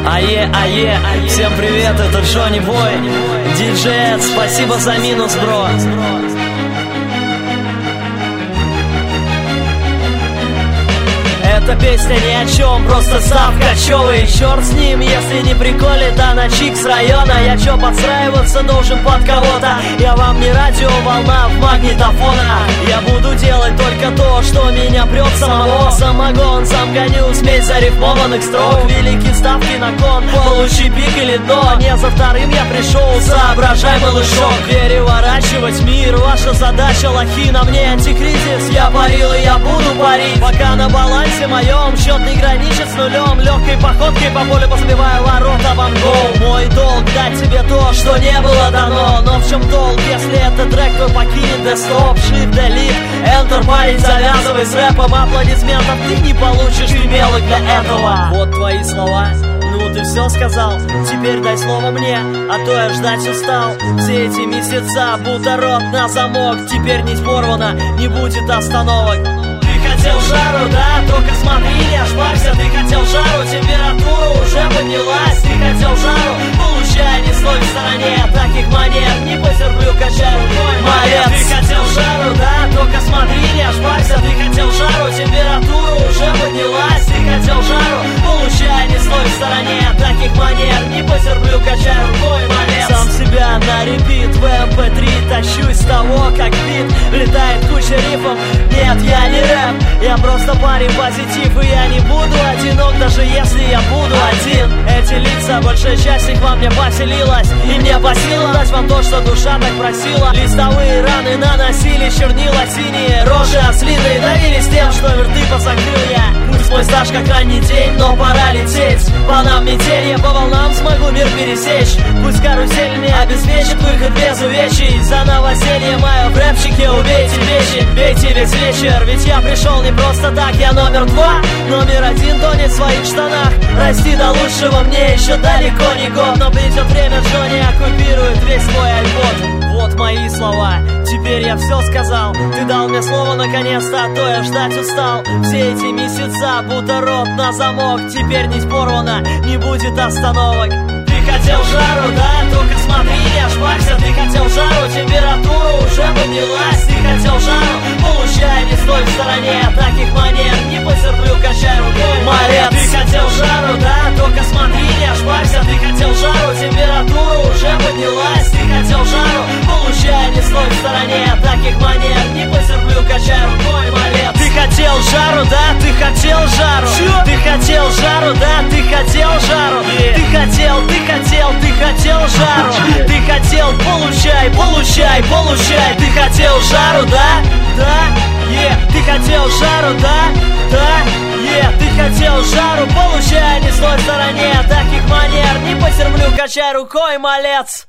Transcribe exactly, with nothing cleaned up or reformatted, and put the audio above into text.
Ае, ае, всем привет, это Джонни Бой, диджей, спасибо за минус, бро. Эта песня ни о чем, просто Сав кочевый. Черт с ним, если не приколит, а на чик с района. Я чё, подстраиваться должен под кого-то? Я вам не радиоволна в магнитофона. Я буду делать только то, что меня прет самого. Самогон, сам гоню, смесь зарифмованных строк. Великие ставки на кон, получи пик или дно. Не за вторым я пришел, соображай, малышок. Переворачивать мир, ваша задача, лохи. На мне антикризис, я парил и я буду парить. Пока на балансе моем счет не граничит с нулем. Легкой походкой по полю посбиваю ворота Ван Гоу. Мой долг дать тебе то, что не было дано. Но в чем толк, если этот трек твой покинет? Да стоп, shift, delete, enter, парень, завязывай с рэпом. Аплодисментов ты не получишь, ты мелок для этого. Вот твои слова, ну ты все сказал. Теперь дай слово мне, а то я ждать устал. Все эти месяца, будто рот на замок. Теперь нить порвана, не будет остановок. Ты хотел жару, да? Только смотри, не ошибайся. Ты хотел жару, температура уже поднялась. Ты хотел жару, получай, не стой в стороне. Таких манер не потерплю, качай рукой, малец. Ты хотел жару, да? Только смотри, не ошибайся. Ты хотел жару, температура уже поднялась. Ты хотел жару, получай, не стой в стороне. Таких манер не потерплю, качай рукой, малец. Сам себя на репит в эм пэ три тащу из того, как бит летает куча рифов. Нет, я не рэп, я просто парень позитив. И я не буду одинок, даже если я буду один. Эти лица, большая часть их во мне поселилась. И мне по силам дать вам то, что душа так просила. Листовые раны наносили, чернила синие. Рожи ослиные давились тем, что рты позакрыл я. Пусть мой стаж как ранний день, но пора лететь. По нам метелье, по волнам смогу мир пересечь. Пусть карусель мне обеспечит выход без увечий. За новоселье мое в рэпчике убейте вещи. Бейте весь вечер, ведь я пришел не просто так. Я номер два, номер один тонет в своих штанах. Расти до лучшего мне еще далеко не год. Но придет время, Джонни оккупирует весь мой альбом. Вот мои слова, теперь я все сказал. Ты дал мне слово наконец-то, а то я ждать устал. Все эти месяца, будто рот на замок. Теперь нить порвана, не будет остановок. Ты хотел жару, да? Только смотри, не ошибайся. Ты хотел жару, температура уже поднялась. Ты хотел жару, получай, не стой в стороне. Таких манер не потерплю, качай рукой, малец. Ты хотел жару, да? Только смотри, не ошибайся. Ты хотел жару, температура уже поднялась. Ты хотел жару, получай, не стой в стороне. Таких манер не потерплю, качай рукой, малец. Ты хотел жару, да? Ты хотел жару. Чё? Ты хотел жару, да? Ты хотел жару. Yeah. Ты хотел, ты хотел, ты хотел жару. Yeah. Ты хотел, получай, получай, получай. Ты хотел жару, да? Да? Yeah. Ты хотел жару, да? Да? Yeah. Ты хотел жару, получай, не стой в стороне. Таких манер не потерплю, качай рукой, малец.